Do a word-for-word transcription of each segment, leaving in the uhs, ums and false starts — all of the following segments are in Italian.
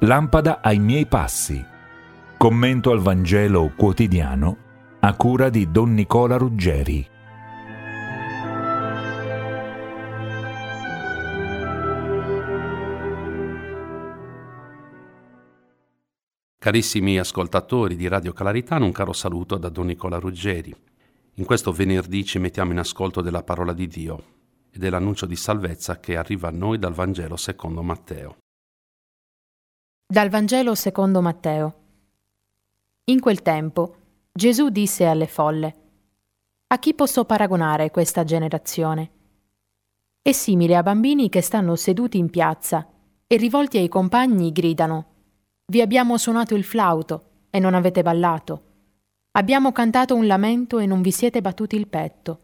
Lampada ai miei passi. Commento al Vangelo quotidiano a cura di Don Nicola Ruggeri. Carissimi ascoltatori di Radio Claritano, un caro saluto da Don Nicola Ruggeri. In questo venerdì ci mettiamo in ascolto della parola di Dio e dell'annuncio di salvezza che arriva a noi dal Vangelo secondo Matteo. Dal Vangelo secondo Matteo. In quel tempo Gesù disse alle folle: «A chi posso paragonare questa generazione? È simile a bambini che stanno seduti in piazza e rivolti ai compagni gridano: Vi abbiamo suonato il flauto e non avete ballato. Abbiamo cantato un lamento e non vi siete battuti il petto.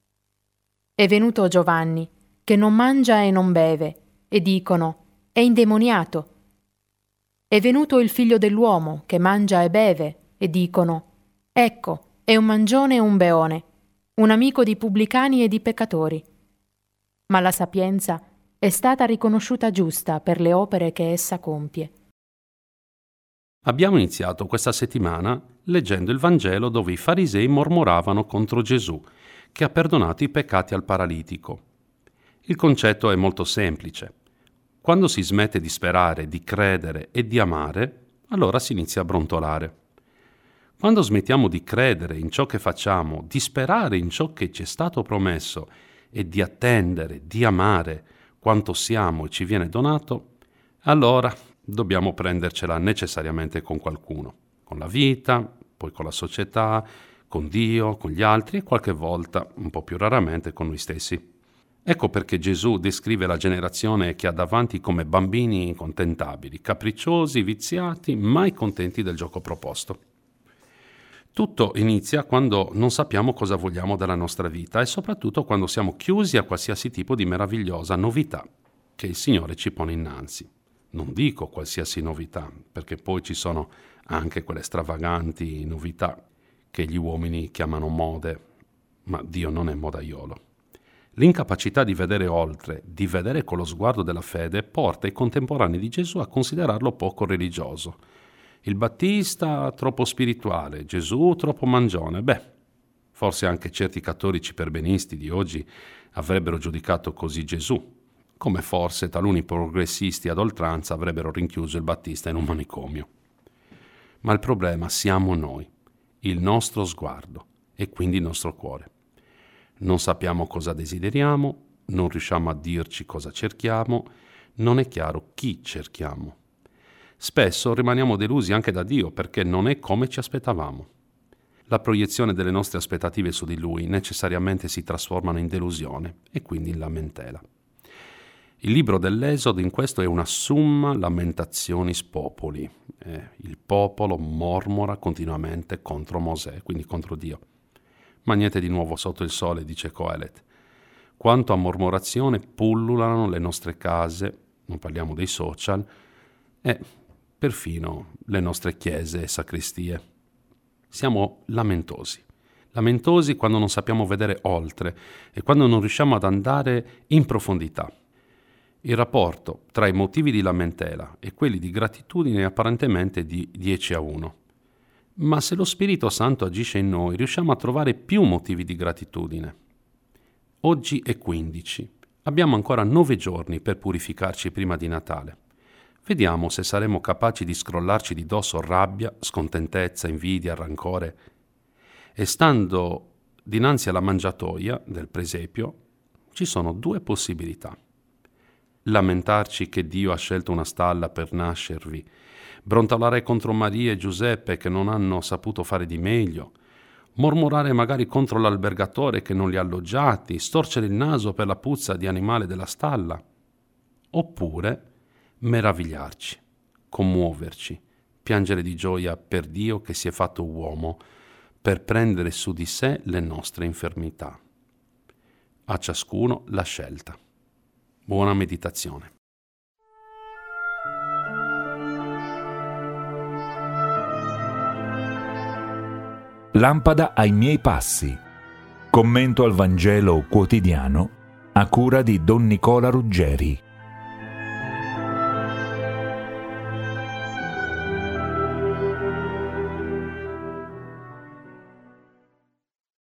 È venuto Giovanni, che non mangia e non beve, e dicono: È indemoniato. È venuto il figlio dell'uomo, che mangia e beve, e dicono: Ecco, è un mangione e un beone, un amico di pubblicani e di peccatori. Ma la sapienza è stata riconosciuta giusta per le opere che essa compie». Abbiamo iniziato questa settimana leggendo il Vangelo dove i farisei mormoravano contro Gesù, che ha perdonato i peccati al paralitico. Il concetto è molto semplice. Quando si smette di sperare, di credere e di amare, allora si inizia a brontolare. Quando smettiamo di credere in ciò che facciamo, di sperare in ciò che ci è stato promesso e di attendere, di amare quanto siamo e ci viene donato, allora dobbiamo prendercela necessariamente con qualcuno, con la vita, poi con la società, con Dio, con gli altri e qualche volta, un po' più raramente, con noi stessi. Ecco perché Gesù descrive la generazione che ha davanti come bambini incontentabili, capricciosi, viziati, mai contenti del gioco proposto. Tutto inizia quando non sappiamo cosa vogliamo dalla nostra vita e soprattutto quando siamo chiusi a qualsiasi tipo di meravigliosa novità che il Signore ci pone innanzi. Non dico qualsiasi novità, perché poi ci sono anche quelle stravaganti novità che gli uomini chiamano mode, ma Dio non è modaiolo. L'incapacità di vedere oltre, di vedere con lo sguardo della fede, porta i contemporanei di Gesù a considerarlo poco religioso. Il Battista troppo spirituale, Gesù troppo mangione. Beh, forse anche certi cattolici perbenisti di oggi avrebbero giudicato così Gesù, come forse taluni progressisti ad oltranza avrebbero rinchiuso il Battista in un manicomio. Ma il problema siamo noi, il nostro sguardo e quindi il nostro cuore. Non sappiamo cosa desideriamo, non riusciamo a dirci cosa cerchiamo, non è chiaro chi cerchiamo. Spesso rimaniamo delusi anche da Dio perché non è come ci aspettavamo. La proiezione delle nostre aspettative su di Lui necessariamente si trasformano in delusione e quindi in lamentela. Il libro dell'Esodo in questo è una summa lamentationis populi. Eh, il popolo mormora continuamente contro Mosè, quindi contro Dio. Ma niente di nuovo sotto il sole, dice Coelet. Quanto a mormorazione pullulano le nostre case, non parliamo dei social, e perfino le nostre chiese e sacrestie. Siamo lamentosi. Lamentosi quando non sappiamo vedere oltre e quando non riusciamo ad andare in profondità. Il rapporto tra i motivi di lamentela e quelli di gratitudine è apparentemente di dieci a uno. Ma se lo Spirito Santo agisce in noi, riusciamo a trovare più motivi di gratitudine. Oggi è quindici. Abbiamo ancora nove giorni per purificarci prima di Natale. Vediamo se saremo capaci di scrollarci di dosso rabbia, scontentezza, invidia, rancore. E stando dinanzi alla mangiatoia del presepio, ci sono due possibilità. Lamentarci che Dio ha scelto una stalla per nascervi, brontolare contro Maria e Giuseppe che non hanno saputo fare di meglio, mormorare magari contro l'albergatore che non li ha alloggiati, storcere il naso per la puzza di animale della stalla, oppure meravigliarci, commuoverci, piangere di gioia per Dio che si è fatto uomo per prendere su di sé le nostre infermità. A ciascuno la scelta. Buona meditazione. Lampada ai miei passi. Commento al Vangelo quotidiano a cura di Don Nicola Ruggeri.